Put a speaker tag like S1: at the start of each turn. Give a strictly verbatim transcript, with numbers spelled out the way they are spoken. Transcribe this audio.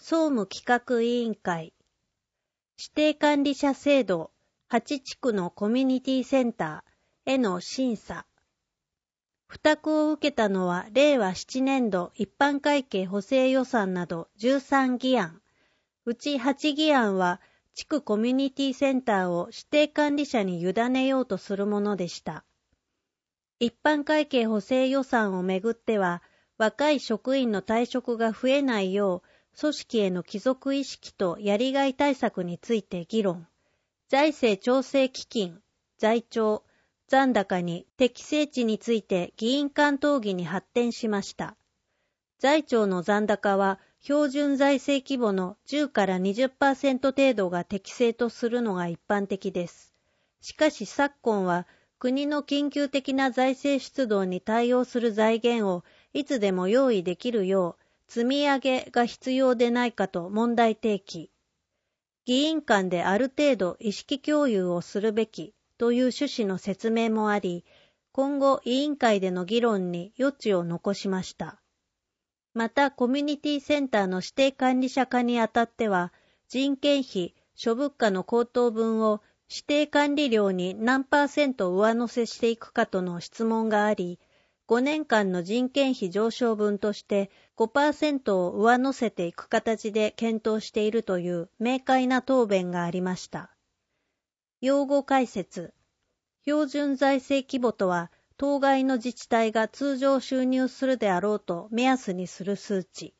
S1: 総務企画委員会、指定管理者制度はち地区のコミュニティセンターへの審査。付託を受けたのは令和ななねん度一般会計補正予算などじゅうさん議案。うちはち議案は地区コミュニティセンターを指定管理者に委ねようとするものでした。一般会計補正予算をめぐっては、若い職員の退職が増えないよう、組織への帰属意識とやりがい対策について議論。財政調整基金、財調、残高に適正値について議員間討議に発展しました。財庁の残高は標準財政規模のじゅうからにじゅっパーセント程度が適正とするのが一般的です。しかし昨今は国の緊急的な財政出動に対応する財源をいつでも用意できるよう積み上げが必要でないかと問題提起。議員間である程度意識共有をするべきという趣旨の説明もあり、今後委員会での議論に余地を残しました。またコミュニティセンターの指定管理者化にあたっては、人件費、諸物価の高騰分を指定管理料に何パーセント上乗せしていくかとの質問があり、ごねんかんの人件費上昇分として ごパーセント を上乗せていく形で検討しているという明快な答弁がありました。用語解説。標準財政規模とは、当該の自治体が通常収入するであろうと目安にする数値。